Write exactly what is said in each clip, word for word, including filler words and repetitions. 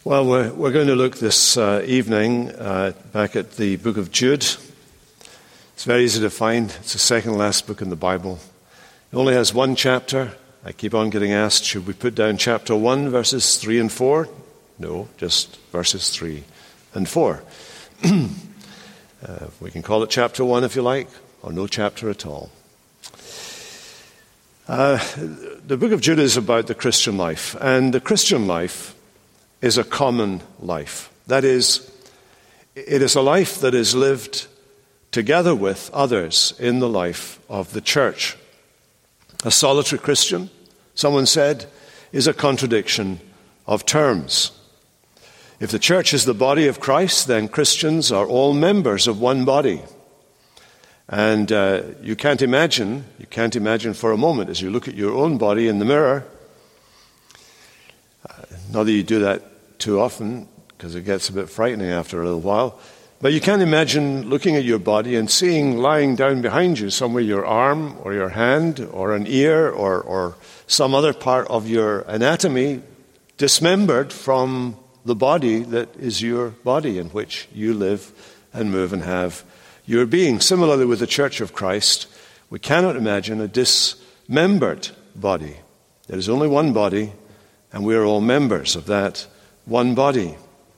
Well, we're, we're going to look this uh, evening uh, back at the book of Jude. It's very easy to find. It's the second last book in the Bible. It only has one chapter. I keep on getting asked, should we put down chapter one, verses three and four? No, just verses three and four. uh, we can call it chapter one if you like, or no chapter at all. Uh, the book of Jude is about the Christian life, and the Christian life is a common life. That is, it is a life that is lived together with others in the life of the church. A solitary Christian, someone said, is a contradiction of terms. If the church is the body of Christ, then Christians are all members of one body. And uh, you can't imagine, you can't imagine for a moment as you look at your own body in the mirror, uh, not that you do that too often, because it gets a bit frightening after a little while. But you can't imagine looking at your body and seeing lying down behind you somewhere your arm or your hand or an ear or, or some other part of your anatomy dismembered from the body that is your body in which you live and move and have your being. Similarly with the Church of Christ, we cannot imagine a dismembered body. There is only one body, and we are all members of that one body.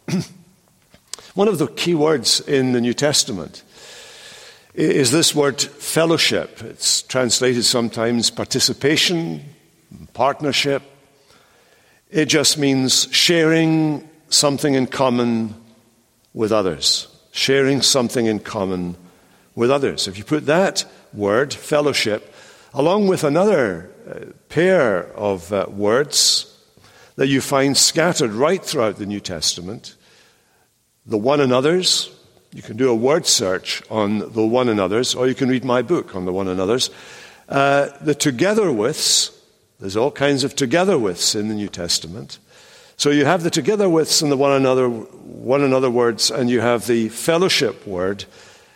One of the key words in the New Testament is this word fellowship. It's translated sometimes participation, partnership. It just means sharing something in common with others. Sharing something in common with others. If you put that word, fellowship, along with another pair of uh, words that you find scattered right throughout the New Testament, the one another's. You can do a word search on the one another's, or you can read my book on the one another's. Uh, the together withs, there's all kinds of together withs in the New Testament. So you have the together withs and the one another, one another words, and you have the fellowship word,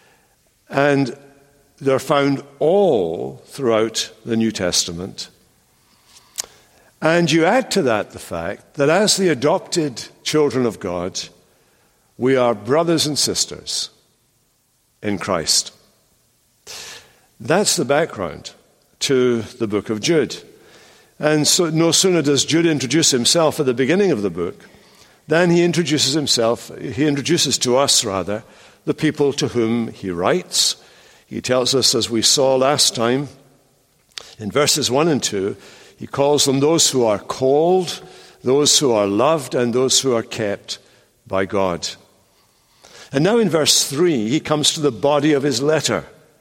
and they're found all throughout the New Testament. And you add to that the fact that as the adopted children of God, we are brothers and sisters in Christ. That's the background to the book of Jude. And so no sooner does Jude introduce himself at the beginning of the book than he introduces himself, he introduces to us rather, the people to whom he writes. He tells us, as we saw last time, in verses one and two, he calls them those who are called, those who are loved, and those who are kept by God. And now in verse three, he comes to the body of his letter.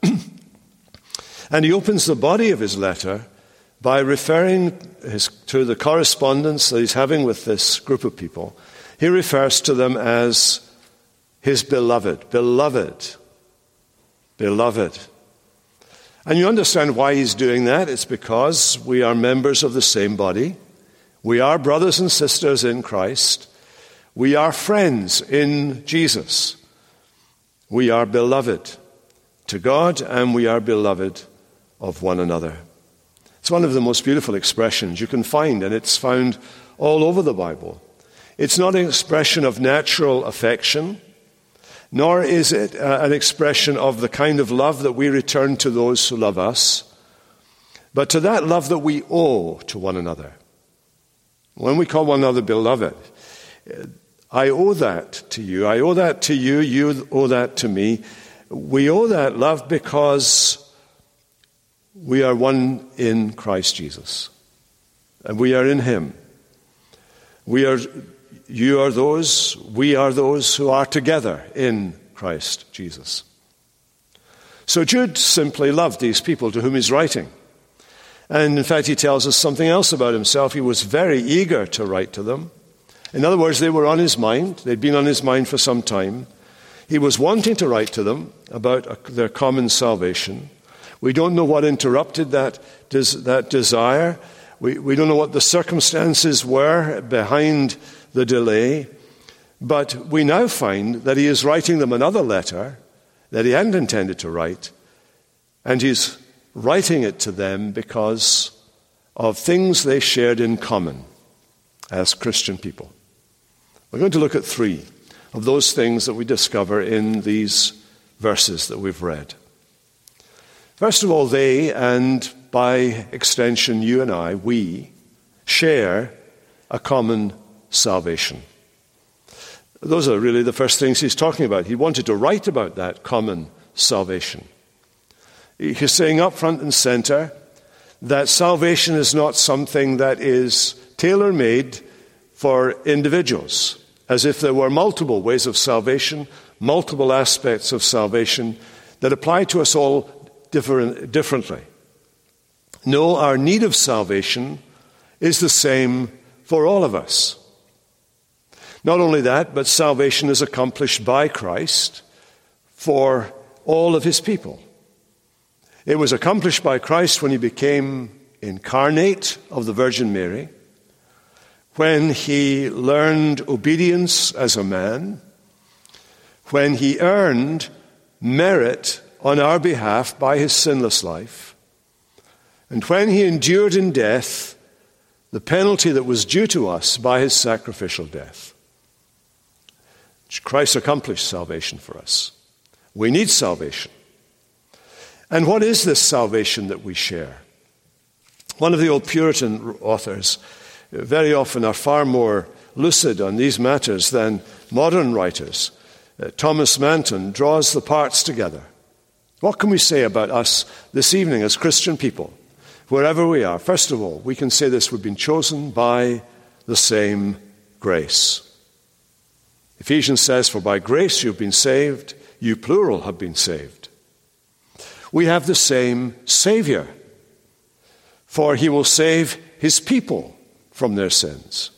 And he opens the body of his letter by referring his, to the correspondence that he's having with this group of people. He refers to them as his beloved, beloved, beloved. And you understand why he's doing that. It's because we are members of the same body. We are brothers and sisters in Christ. We are friends in Jesus. We are beloved to God, and we are beloved of one another. It's one of the most beautiful expressions you can find, and it's found all over the Bible. It's not an expression of natural affection, nor is it uh, an expression of the kind of love that we return to those who love us, but to that love that we owe to one another. When we call one another beloved, I owe that to you, I owe that to you, you owe that to me. We owe that love because we are one in Christ Jesus, and we are in him. We are You are those, we are those who are together in Christ Jesus. So Jude simply loved these people to whom he's writing. And in fact, he tells us something else about himself. He was very eager to write to them. In other words, they were on his mind. They'd been on his mind for some time. He was wanting to write to them about their common salvation. We don't know what interrupted that, des- that desire. We, we don't know what the circumstances were behind the delay, but we now find that he is writing them another letter that he hadn't intended to write, and he's writing it to them because of things they shared in common as Christian people. We're going to look at three of those things that we discover in these verses that we've read. First of all, they, and by extension you and I, we, share a common salvation. Those are really the first things he's talking about. He wanted to write about that common salvation. He's saying up front and center that salvation is not something that is tailor-made for individuals, as if there were multiple ways of salvation, multiple aspects of salvation that apply to us all different, differently. No, our need of salvation is the same for all of us. Not only that, but salvation is accomplished by Christ for all of his people. It was accomplished by Christ when he became incarnate of the Virgin Mary, when he learned obedience as a man, when he earned merit on our behalf by his sinless life, and when he endured in death the penalty that was due to us by his sacrificial death. Christ accomplished salvation for us. We need salvation. And what is this salvation that we share? One of the old Puritan authors very often are far more lucid on these matters than modern writers. Uh, Thomas Manton draws the parts together. What can we say about us this evening as Christian people, wherever we are? First of all, we can say this: we've been chosen by the same grace. Ephesians says, "For by grace you've been saved, you plural have been saved." We have the same Savior, for he will save his people from their sins.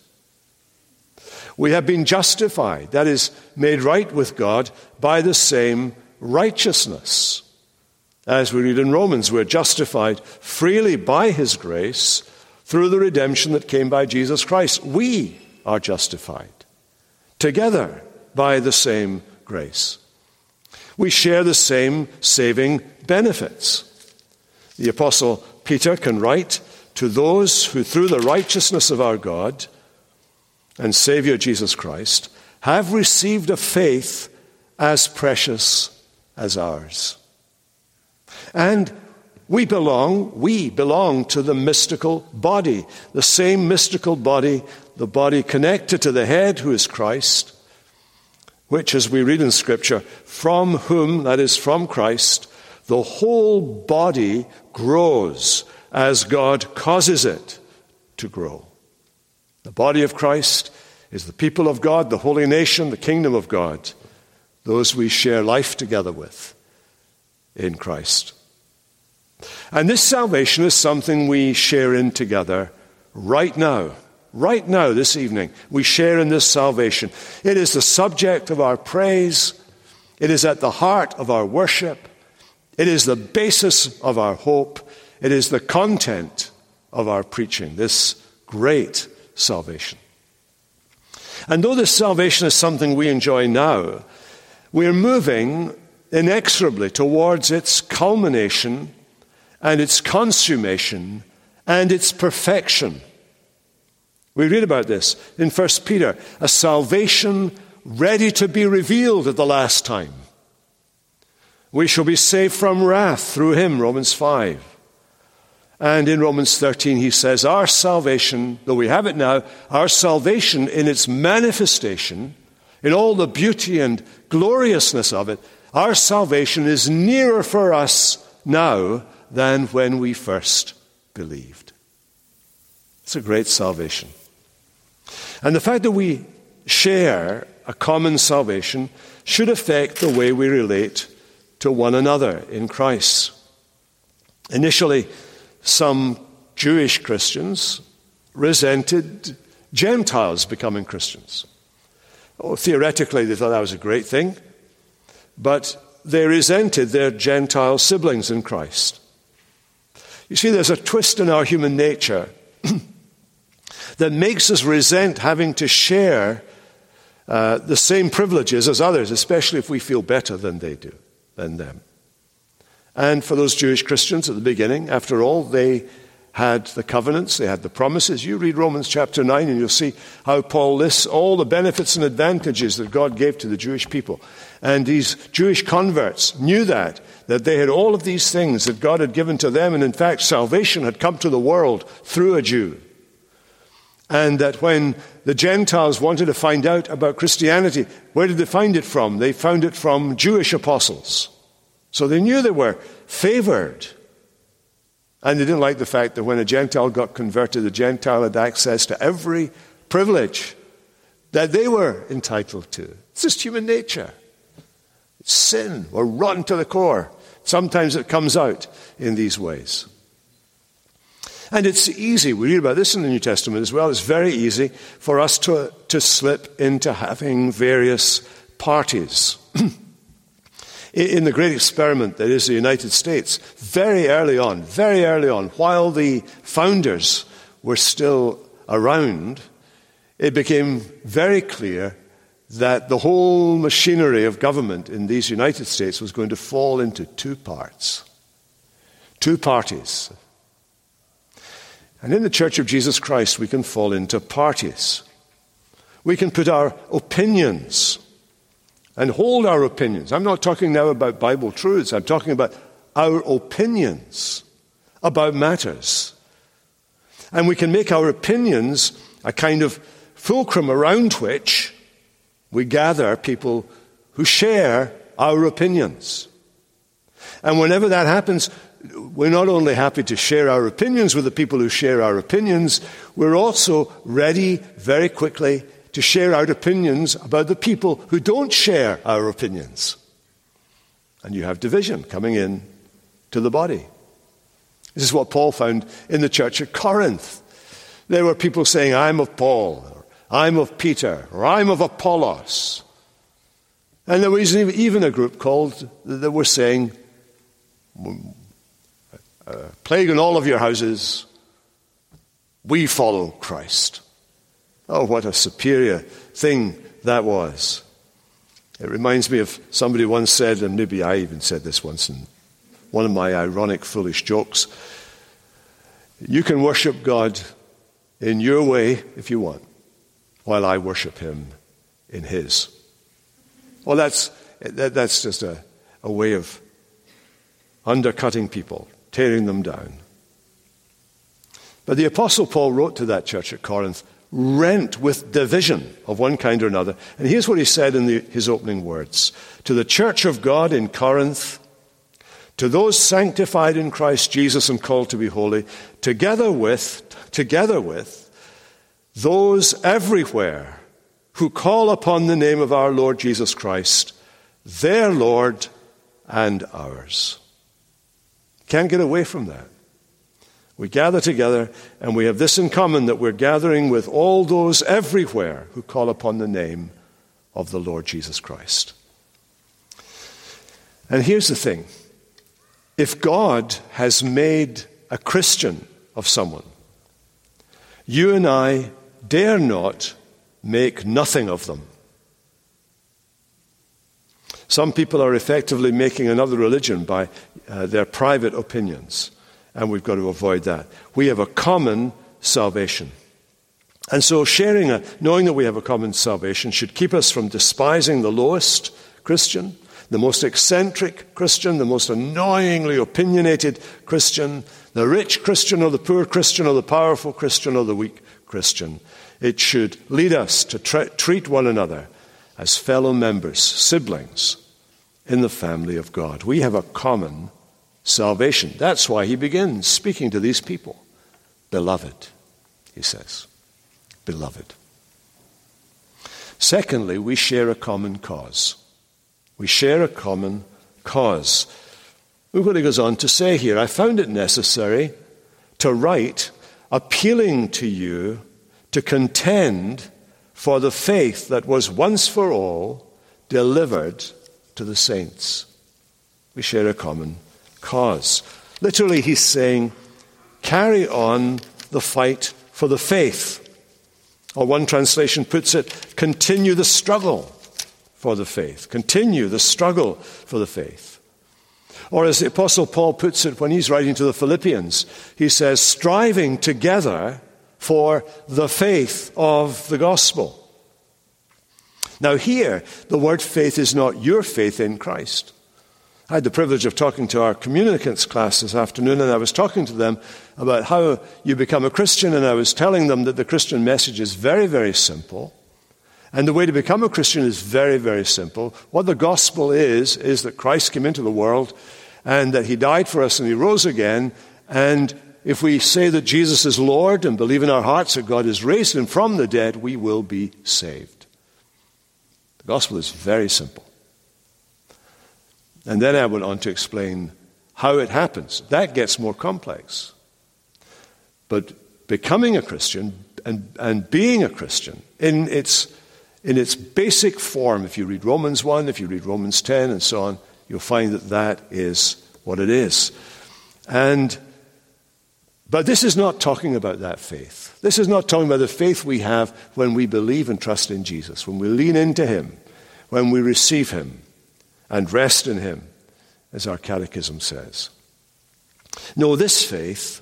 We have been justified, that is, made right with God, by the same righteousness. As we read in Romans, we're justified freely by his grace through the redemption that came by Jesus Christ. We are justified together by the same grace. We share the same saving benefits. The Apostle Peter can write, "To those who through the righteousness of our God and Savior Jesus Christ have received a faith as precious as ours." And we belong, we belong to the mystical body, the same mystical body, the body connected to the head who is Christ, which, as we read in Scripture, from whom, that is from Christ, the whole body grows as God causes it to grow. The body of Christ is the people of God, the holy nation, the kingdom of God, those we share life together with in Christ. And this salvation is something we share in together right now. Right now, this evening, we share in this salvation. It is the subject of our praise. It is at the heart of our worship. It is the basis of our hope. It is the content of our preaching, this great salvation. And though this salvation is something we enjoy now, we're moving inexorably towards its culmination and its consummation and its perfection. We read about this in First Peter, a salvation ready to be revealed at the last time. We shall be saved from wrath through him, Romans five. And in Romans thirteen he says, our salvation, though we have it now, our salvation in its manifestation, in all the beauty and gloriousness of it, our salvation is nearer for us now than when we first believed. It's a great salvation. And the fact that we share a common salvation should affect the way we relate to one another in Christ. Initially, some Jewish Christians resented Gentiles becoming Christians. Oh, theoretically, they thought that was a great thing, but they resented their Gentile siblings in Christ. You see, there's a twist in our human nature that makes us resent having to share uh, the same privileges as others, especially if we feel better than they do, than them. And for those Jewish Christians at the beginning, after all, they had the covenants, they had the promises. You read Romans chapter nine and you'll see how Paul lists all the benefits and advantages that God gave to the Jewish people. And these Jewish converts knew that, that they had all of these things that God had given to them, and in fact salvation had come to the world through a Jew. And that when the Gentiles wanted to find out about Christianity, where did they find it from? They found it from Jewish apostles. So they knew they were favored. And they didn't like the fact that when a Gentile got converted, the Gentile had access to every privilege that they were entitled to. It's just human nature. It's sin. We're rotten to the core. Sometimes it comes out in these ways. And it's easy, we read about this in the New Testament as well, it's very easy for us to, to slip into having various parties. In the great experiment that is the United States, very early on, very early on, while the founders were still around, it became very clear that the whole machinery of government in these United States was going to fall into two parts, two parties. And in the Church of Jesus Christ, we can fall into parties. We can put our opinions and hold our opinions. I'm not talking now about Bible truths. I'm talking about our opinions about matters. And we can make our opinions a kind of fulcrum around which we gather people who share our opinions. And whenever that happens, we're not only happy to share our opinions with the people who share our opinions, we're also ready very quickly to share our opinions about the people who don't share our opinions. And you have division coming in to the body. This is what Paul found in the church at Corinth. There were people saying, I'm of Paul, or I'm of Peter, or I'm of Apollos. And there was even a group called, that were saying, uh, plague in all of your houses, we follow Christ. Oh, what a superior thing that was. It reminds me of somebody once said, and maybe I even said this once in one of my ironic, foolish jokes, you can worship God in your way if you want, while I worship him in his. Well, that's, that, that's just a, a way of undercutting people, tearing them down. But the Apostle Paul wrote to that church at Corinth, rent with division of one kind or another. And here's what he said in the, his opening words. To the church of God in Corinth, to those sanctified in Christ Jesus and called to be holy, together with, together with those everywhere who call upon the name of our Lord Jesus Christ, their Lord and ours. Can't get away from that. We gather together, and we have this in common, that we're gathering with all those everywhere who call upon the name of the Lord Jesus Christ. And here's the thing. If God has made a Christian of someone, you and I dare not make nothing of them. Some people are effectively making another religion by uh, their private opinions. And we've got to avoid that. We have a common salvation. And so sharing, a, knowing that we have a common salvation should keep us from despising the lowest Christian, the most eccentric Christian, the most annoyingly opinionated Christian, the rich Christian or the poor Christian or the powerful Christian or the weak Christian. It should lead us to tra- treat one another as fellow members, siblings in the family of God. We have a common salvation. That's why he begins speaking to these people. Beloved, he says. Beloved. Secondly, we share a common cause. We share a common cause. Look what he goes on to say here. I found it necessary to write, appealing to you to contend for the faith that was once for all delivered to the saints. We share a common cause. Literally, he's saying, carry on the fight for the faith. Or one translation puts it, continue the struggle for the faith. Continue the struggle for the faith. Or as the Apostle Paul puts it when he's writing to the Philippians, he says, striving together for the faith of the gospel. Now here, the word faith is not your faith in Christ. I had the privilege of talking to our communicants class this afternoon, and I was talking to them about how you become a Christian, and I was telling them that the Christian message is very, very simple. And the way to become a Christian is very, very simple. What the gospel is, is that Christ came into the world and that he died for us and he rose again. And if we say that Jesus is Lord and believe in our hearts that God has raised him from the dead, we will be saved. The gospel is very simple. And then I went on to explain how it happens. That gets more complex. But becoming a Christian and, and being a Christian in its In its basic form, if you read Romans one, if you read Romans ten, and so on, you'll find that that is what it is. And, but this is not talking about that faith. This is not talking about the faith we have when we believe and trust in Jesus, when we lean into him, when we receive him and rest in him, as our catechism says. No, this faith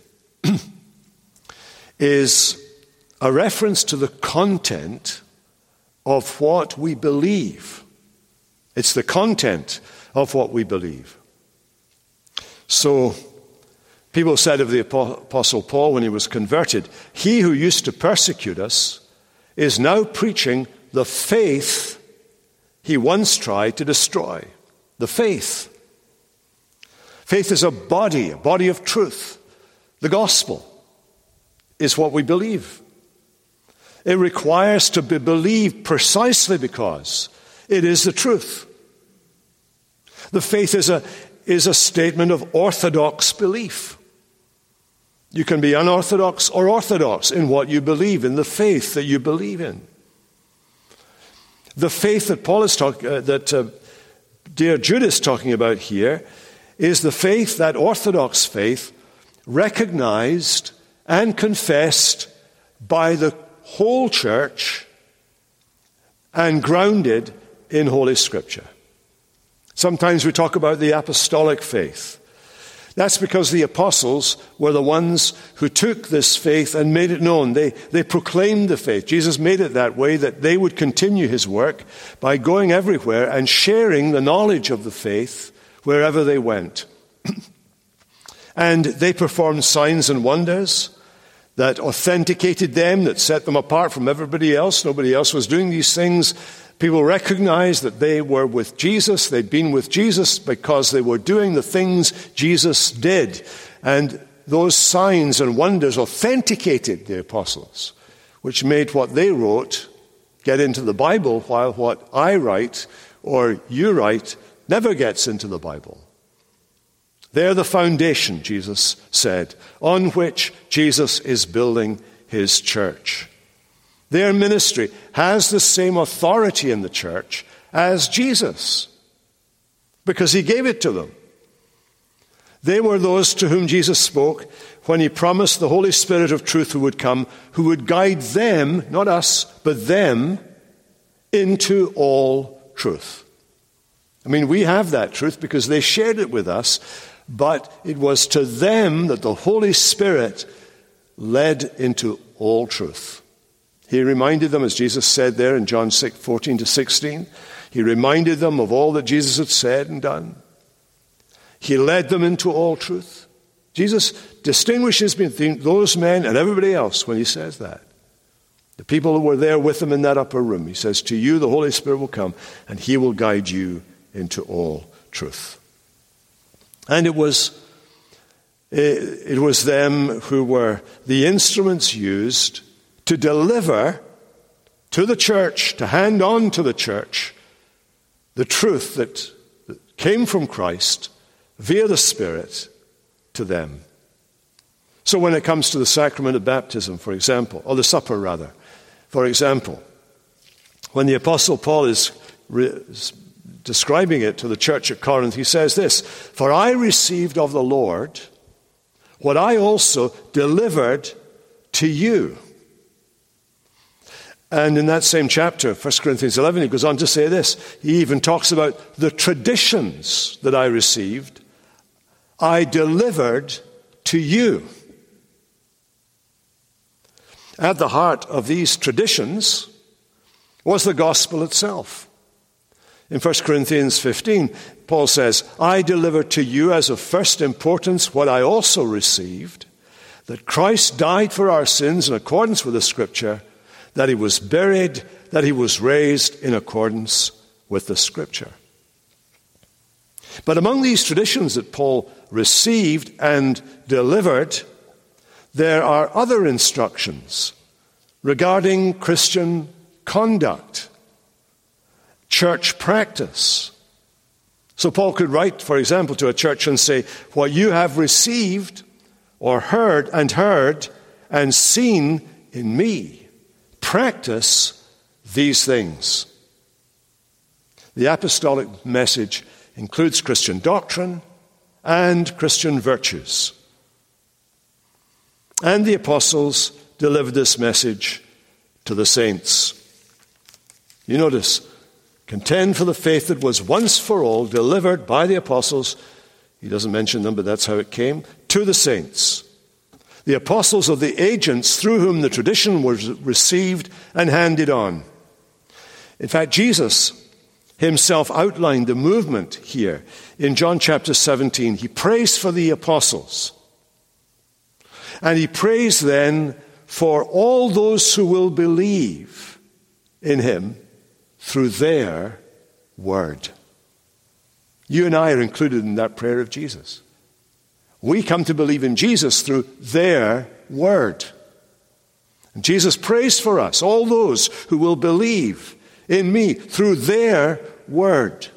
is a reference to the content of what we believe. It's the content of what we believe. So, people said of the Apostle Paul when he was converted, he who used to persecute us is now preaching the faith he once tried to destroy. The faith. Faith is a body, a body of truth. The gospel is what we believe. It requires to be believed precisely because it is the truth. The faith is a, is a statement of orthodox belief. You can be unorthodox or orthodox in what you believe, in the faith that you believe in. The faith that Paul is talking, uh, that uh, dear Jude is talking about here, is the faith, that orthodox faith, recognized and confessed by the whole church and grounded in Holy Scripture. Sometimes we talk about the apostolic faith. That's because the apostles were the ones who took this faith and made it known. They, they proclaimed the faith. Jesus made it that way, that they would continue his work by going everywhere and sharing the knowledge of the faith wherever they went. And they performed signs and wonders that authenticated them, that set them apart from everybody else. Nobody else was doing these things. People recognized that they were with Jesus. They'd been with Jesus because they were doing the things Jesus did. And those signs and wonders authenticated the apostles, which made what they wrote get into the Bible, while what I write or you write never gets into the Bible. They're the foundation, Jesus said, on which Jesus is building his church. Their ministry has the same authority in the church as Jesus, because he gave it to them. They were those to whom Jesus spoke when he promised the Holy Spirit of truth who would come, who would guide them, not us, but them, into all truth. I mean, we have that truth because they shared it with us, but it was to them that the Holy Spirit led into all truth. He reminded them, as Jesus said there in John six, fourteen to sixteen, he reminded them of all that Jesus had said and done. He led them into all truth. Jesus distinguishes between those men and everybody else when he says that. The people who were there with him in that upper room, he says, to you the Holy Spirit will come and he will guide you into all truth. And it was, it was them who were the instruments used to deliver to the church, to hand on to the church, the truth that came from Christ via the Spirit to them. So when it comes to the sacrament of baptism, for example, or the supper rather, for example, when the Apostle Paul is re- describing it to the church at Corinth, he says this, "For I received of the Lord what I also delivered to you." And in that same chapter, First Corinthians eleven, he goes on to say this. He even talks about the traditions that I received I delivered to you. At the heart of these traditions was the gospel itself. In First Corinthians fifteen, Paul says, I delivered to you as of first importance what I also received, that Christ died for our sins in accordance with the Scripture, that he was buried, that he was raised in accordance with the Scripture. But among these traditions that Paul received and delivered, there are other instructions regarding Christian conduct, church practice. So Paul could write, for example, to a church and say, what you have received or heard and heard and seen in me, practice these things. The apostolic message includes Christian doctrine and Christian virtues. And the apostles delivered this message to the saints. You notice, contend for the faith that was once for all delivered by the apostles. He doesn't mention them, but that's how it came, to the saints. The apostles are the agents through whom the tradition was received and handed on. In fact, Jesus himself outlined the movement here. In John chapter seventeen, he prays for the apostles. And he prays then for all those who will believe in him through their word. You and I are included in that prayer of Jesus. We come to believe in Jesus through their word. And Jesus prays for us, all those who will believe in me through their word.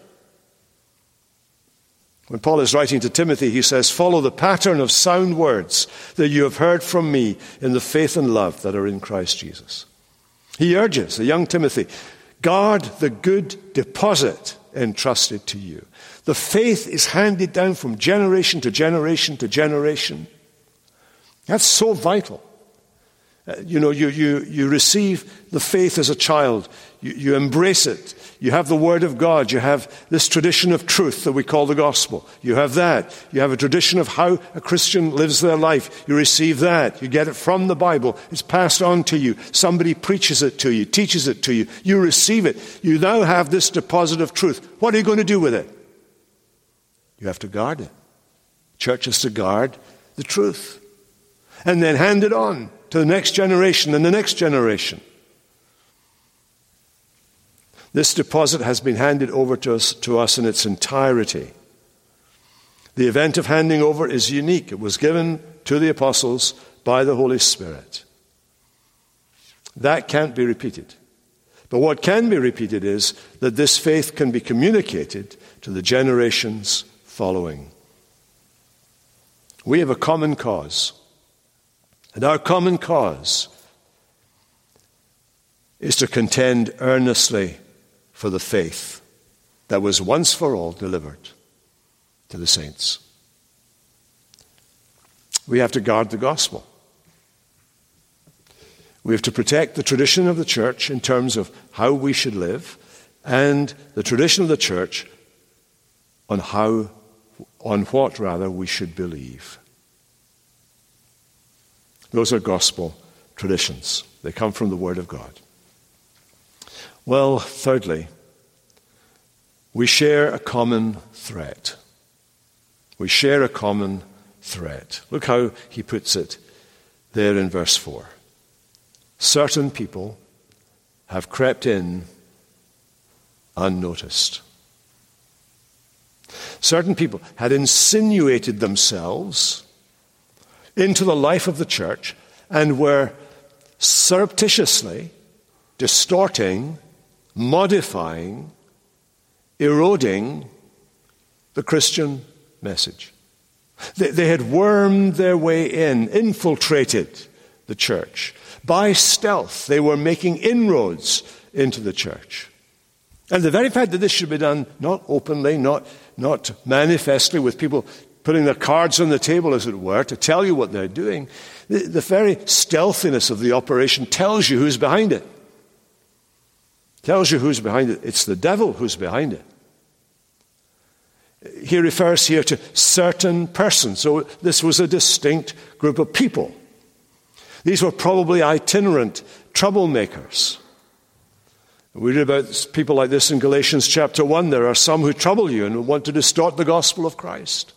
When Paul is writing to Timothy, he says, follow the pattern of sound words that you have heard from me in the faith and love that are in Christ Jesus. He urges the young Timothy, guard the good deposit entrusted to you. The faith is handed down from generation to generation to generation. That's so vital. Uh, you know, you, you, you receive the faith as a child. You, you embrace it. You have the Word of God. You have this tradition of truth that we call the gospel. You have that. You have a tradition of how a Christian lives their life. You receive that. You get it from the Bible. It's passed on to you. Somebody preaches it to you, teaches it to you. You receive it. You now have this deposit of truth. What are you going to do with it? You have to guard it. Church is to guard the truth. And then hand it on to the next generation and the next generation. This deposit has been handed over to us, to us in its entirety. The event of handing over is unique. It was given to the apostles by the Holy Spirit. That can't be repeated. But what can be repeated is that this faith can be communicated to the generations following. We have a common cause. And our common cause is to contend earnestly for the faith that was once for all delivered to the saints. We have to guard the gospel. We have to protect the tradition of the church in terms of how we should live, and the tradition of the church on how, on what rather, we should believe. Those are gospel traditions. They come from the Word of God. Well, thirdly, we share a common threat. We share a common threat. Look how he puts it there in verse four. Certain people have crept in unnoticed. Certain people had insinuated themselves into the life of the church and were surreptitiously distorting, modifying, eroding the Christian message. They, they had wormed their way in, infiltrated the church. By stealth, they were making inroads into the church. And the very fact that this should be done not openly, not, not manifestly, with people putting their cards on the table, as it were, to tell you what they're doing, the, the very stealthiness of the operation tells you who's behind it. Tells you who's behind it. It's the devil who's behind it. he refers here to certain persons. So this was a distinct group of people. These were probably itinerant troublemakers. We read about people like this in Galatians chapter one. There are some who trouble you and want to distort the gospel of Christ.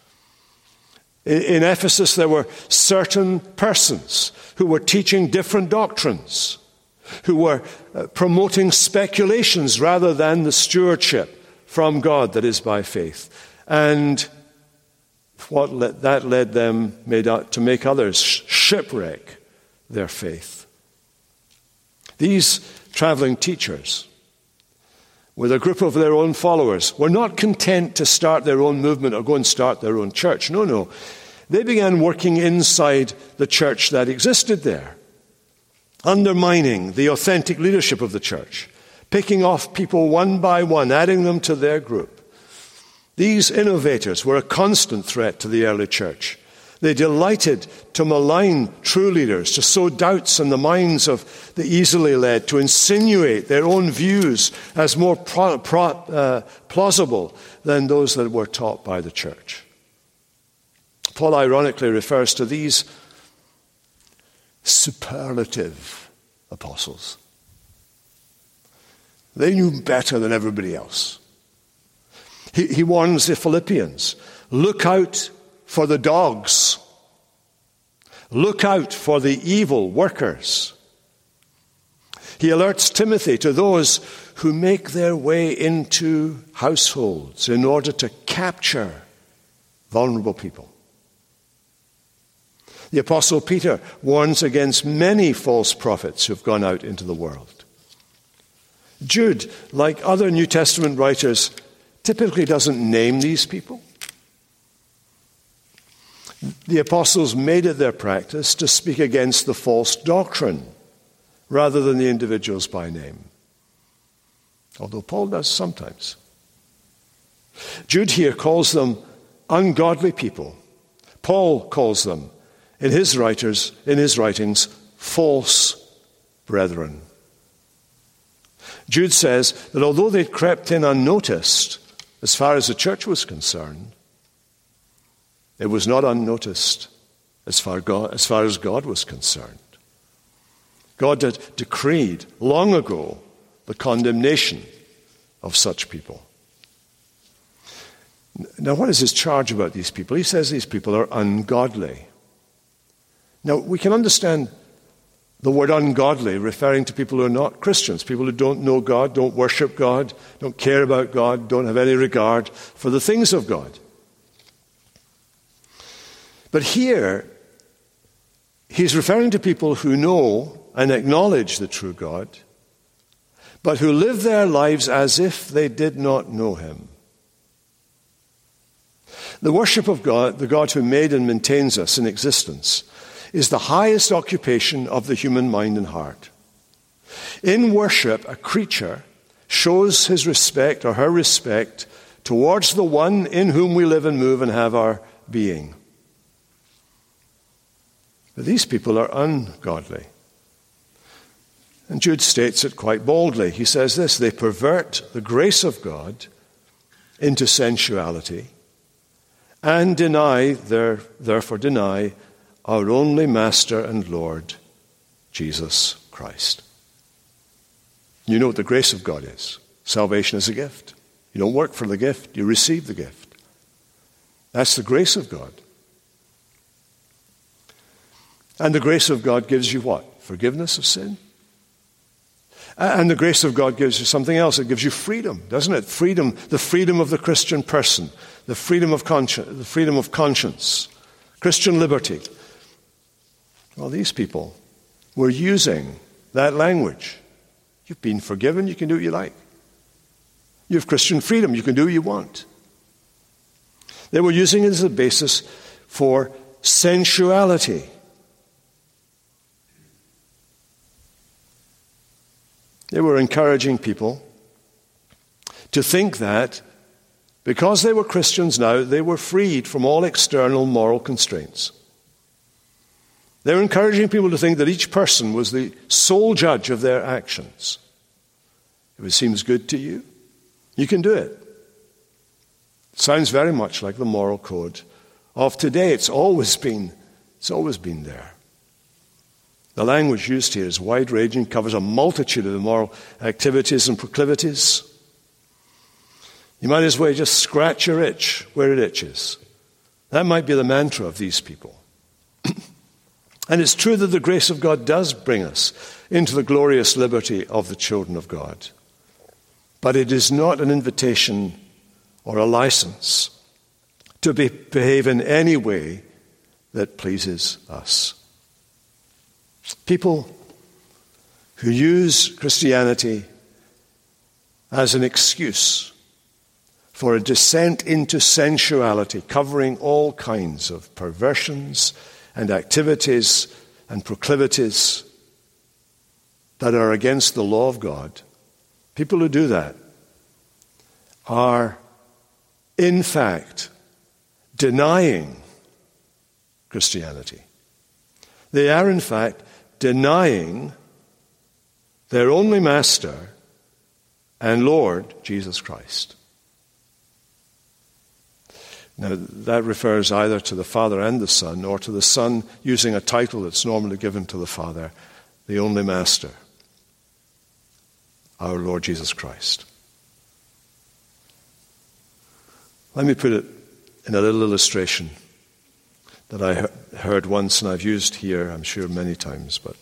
In Ephesus, there were certain persons who were teaching different doctrines, who were promoting speculations rather than the stewardship from God that is by faith. And what led, that led them made out to make others shipwreck their faith. These traveling teachers, with a group of their own followers, were not content to start their own movement or go and start their own church. No, no. They began working inside the church that existed there, undermining the authentic leadership of the church, picking off people one by one, adding them to their group. These innovators were a constant threat to the early church. They delighted to malign true leaders, to sow doubts in the minds of the easily led, to insinuate their own views as more pro, pro, uh, plausible than those that were taught by the church. Paul ironically refers to these superlative apostles. They knew better than everybody else. He, he warns the Philippians, look out for the dogs. Look out for the evil workers. He alerts Timothy to those who make their way into households in order to capture vulnerable people. The Apostle Peter warns against many false prophets who have gone out into the world. Jude, like other New Testament writers, typically doesn't name these people. The apostles made it their practice to speak against the false doctrine rather than the individuals by name. Although Paul does sometimes. Jude here calls them ungodly people. Paul calls them, in his writers, in his writings, false brethren. Jude says that although they'd crept in unnoticed, as far as the church was concerned, it was not unnoticed as far, God, as far as God was concerned. God had decreed long ago the condemnation of such people. Now, what is his charge about these people? He says these people are ungodly. Now, we can understand the word ungodly referring to people who are not Christians, people who don't know God, don't worship God, don't care about God, don't have any regard for the things of God. But here, he's referring to people who know and acknowledge the true God, but who live their lives as if they did not know him. The worship of God, the God who made and maintains us in existence, is the highest occupation of the human mind and heart. In worship, a creature shows his respect or her respect towards the one in whom we live and move and have our being. But these people are ungodly. And Jude states it quite boldly. He says this, they pervert the grace of God into sensuality and deny, their, therefore deny, our only Master and Lord, Jesus Christ. You know what the grace of God is. Salvation is a gift. You don't work for the gift, you receive the gift. That's the grace of God. And the grace of God gives you what? Forgiveness of sin. And the grace of God gives you something else. It gives you freedom, doesn't it? Freedom, the freedom of the Christian person, the freedom of conscience, the freedom of conscience, Christian liberty. Well, these people were using that language. You've been forgiven, you can do what you like. You have Christian freedom, you can do what you want. They were using it as a basis for sensuality. They were encouraging people to think that because they were Christians now, they were freed from all external moral constraints. They were encouraging people to think that each person was the sole judge of their actions. If it seems good to you, you can do it. It sounds very much like the moral code of today. It's always been, it's always been there. The language used here is wide-ranging, covers a multitude of immoral activities and proclivities. You might as well just scratch your itch where it itches. That might be the mantra of these people. And it's true that the grace of God does bring us into the glorious liberty of the children of God. But it is not an invitation or a license to be, behave in any way that pleases us. People who use Christianity as an excuse for a descent into sensuality, covering all kinds of perversions and activities and proclivities that are against the law of God, people who do that are, in fact, denying Christianity. They are, in fact, denying their only Master and Lord, Jesus Christ. Now, that refers either to the Father and the Son, or to the Son using a title that's normally given to the Father, the only Master, our Lord Jesus Christ. Let me put it in a little illustration that I heard once and I've used here, I'm sure, many times. But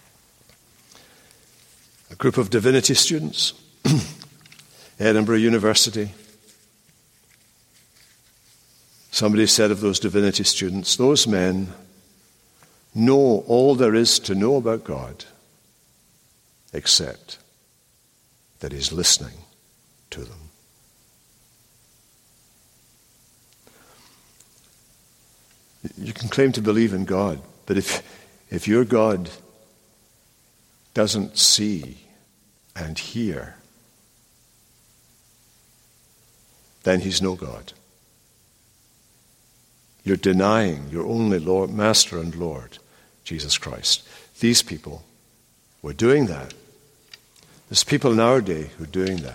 a group of divinity students, Edinburgh University. Somebody said of those divinity students, those men know all there is to know about God, except that He's listening to them. You can claim to believe in God, but if, if your God doesn't see and hear, then He's no God. You're denying your only Lord, Master and Lord, Jesus Christ. These people were doing that. There's people in our day who are doing that.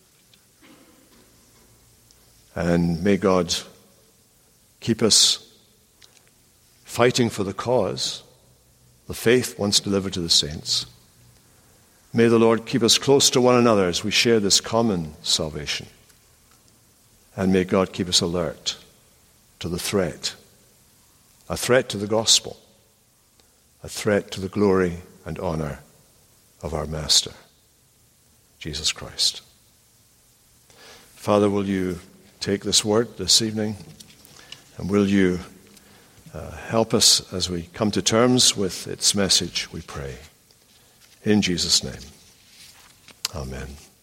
And may God keep us fighting for the cause, the faith once delivered to the saints. May the Lord keep us close to one another as we share this common salvation. And may God keep us alert to the threat, a threat to the gospel, a threat to the glory and honor of our Master, Jesus Christ. Father, will you take this word this evening, and will you uh, help us as we come to terms with its message, we pray. In Jesus' name, amen.